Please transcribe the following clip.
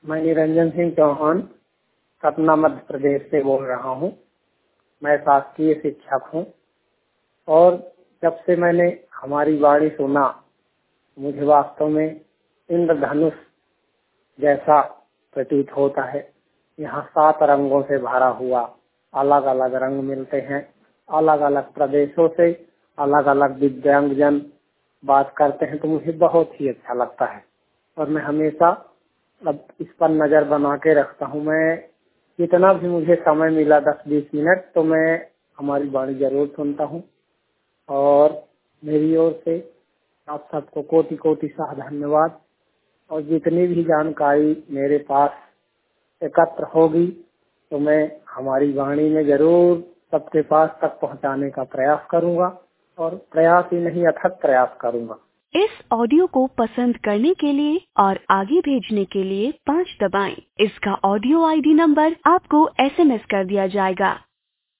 मैं निरंजन सिंह चौहान सतना मध्य प्रदेश से बोल रहा हूँ। मैं शासकीय शिक्षक हूँ और जब से मैंने हमारी वाणी सुना मुझे वास्तव में इंद्रधनुष जैसा प्रतीत होता है। यहाँ 7 रंगों से भरा हुआ अलग अलग रंग मिलते हैं। अलग अलग प्रदेशों से अलग अलग दिव्यांगजन बात करते हैं तो मुझे बहुत ही अच्छा लगता है और मैं हमेशा अब इस पर नजर बना के रखता हूँ। मैं जितना भी मुझे समय मिला 10-20 मिनट तो मैं हमारी वाणी जरूर सुनता हूँ और मेरी ओर से आप सबको कोटि कोटि सा धन्यवाद। और जितनी भी जानकारी मेरे पास एकत्र होगी तो मैं हमारी वाणी में जरूर सबके पास तक पहुंचाने का प्रयास करूंगा और प्रयास ही नहीं अथक प्रयास करूंगा। इस ऑडियो को पसंद करने के लिए और आगे भेजने के लिए 5 दबाएं। इसका ऑडियो आईडी नंबर आपको SMS कर दिया जाएगा।